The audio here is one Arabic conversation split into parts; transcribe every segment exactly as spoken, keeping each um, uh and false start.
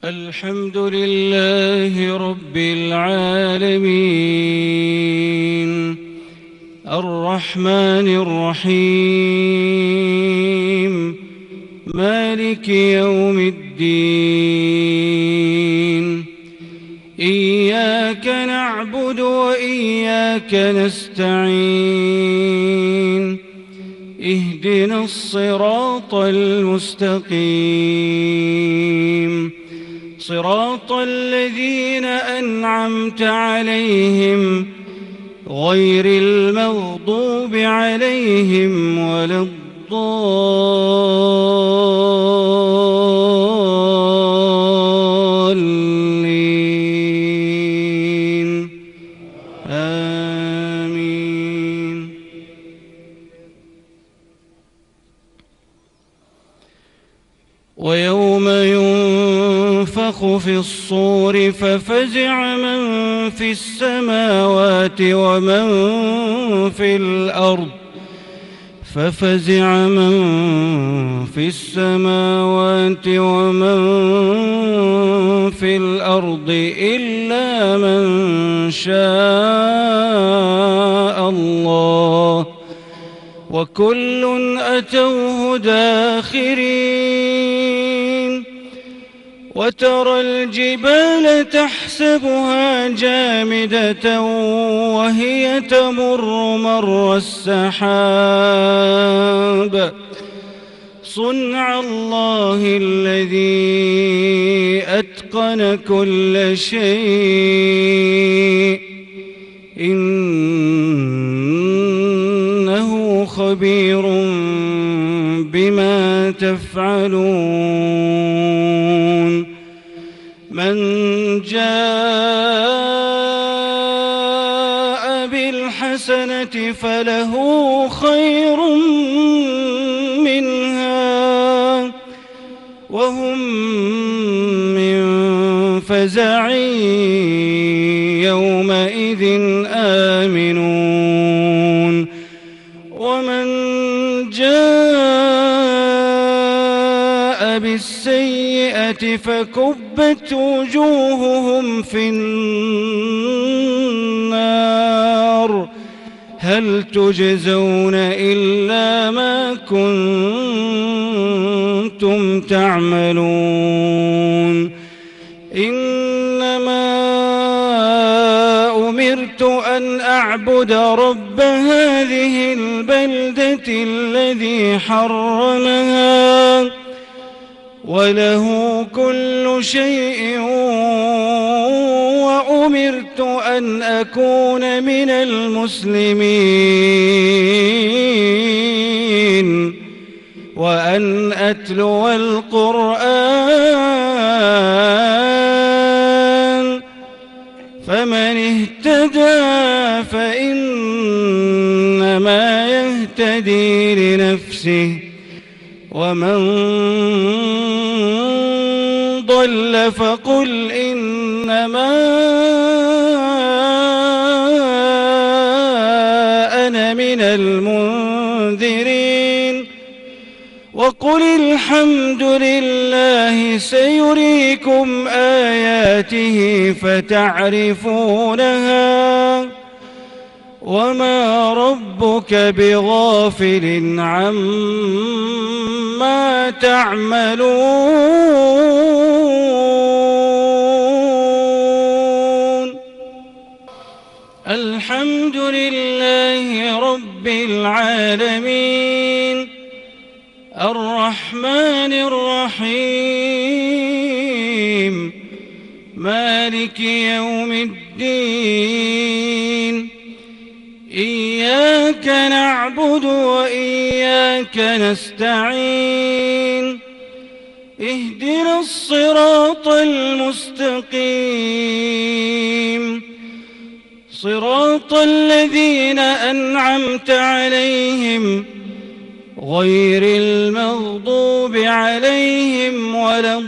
الحمد لله رب العالمين الرحمن الرحيم مالك يوم الدين إياك نعبد وإياك نستعين اهدنا الصراط المستقيم صراط الذين أنعمت عليهم غير المغضوب عليهم ولا الضالين آمين. ويوم ينفخ في الصور ففزع من في السماوات ومن في الأرض ففزع من في السماوات ومن في الأرض إلا من شاء الله وكل أتوه داخرين. وترى الجبال تحسبها جامدة وهي تمر مر السحاب صنع الله الذي أتقن كل شيء إنه خبير بما تفعلون. من جاء بالحسنة فله خير منها وهم من فزع يومئذ آمنون. ومن جاء بالسيئة فكبت وجوههم في النار هل تجزون إلا ما كنتم تعملون. إنما أمرت أن أعبد رب هذه البلدة الذي حرمها وله كل شيء وأمرت أن أكون من المسلمين وأن أتلو القرآن فمن اهتدى فإنما يهتدي لنفسه ومن ضل فقل إنما أنا من المنذرين وقل الحمد لله سيريكم آياته فتعرفونها وما ربك بغافل عما تعملون. الحمد لله رب العالمين الرحمن الرحيم مالك يوم الدين إياك نعبد وإياك نستعين اهدنا الصراط المستقيم صراط الذين أنعمت عليهم غير المغضوب عليهم ولا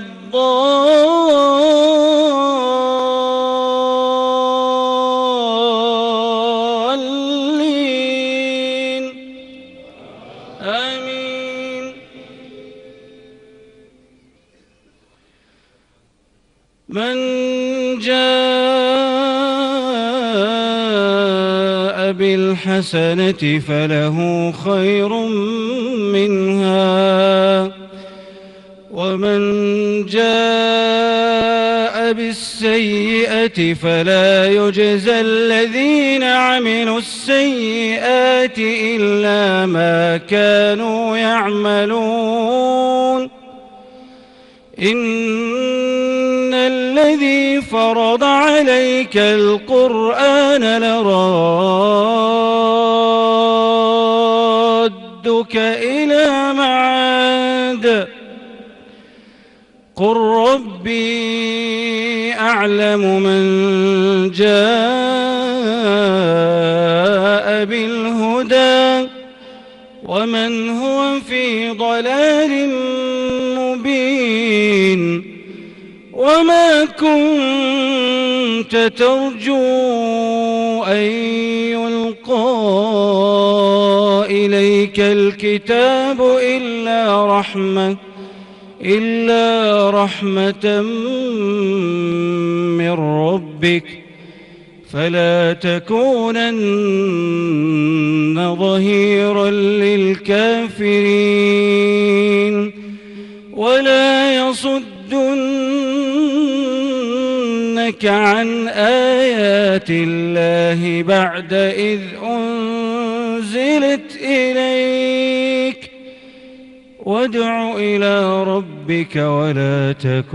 الضالين آمين. من جاء بالحسنة فله خير منها ومن جاء بالسيئة فلا يجزى الذين عملوا السيئات إلا ما كانوا يعملون إن الذي فرض عليك القرآن لرادك إلى معاد قل ربي أعلم من جاء بالهدى ومن هو في ضلال مبين وما كنت ترجو أن يلقى إليك الكتاب إلا رحمة إلا رحمة من ربك فلا تكونن ظهيرا للكافرين ولا يصدنك عن آيات الله بعد إذ أنزلت إليك وادع إلى ربك ولا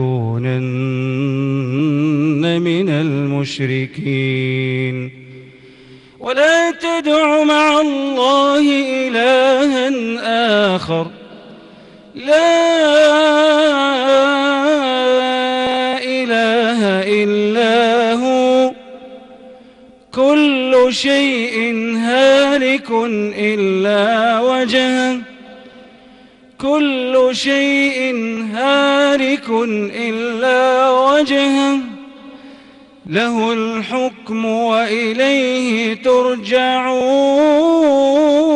تكونن من المشركين ولا تدع مع الله إلها آخر لا إله إلا هو كل شيء هالك إلا وجهه كل شيء هالك إلا وجهه له الحكم وإليه ترجعون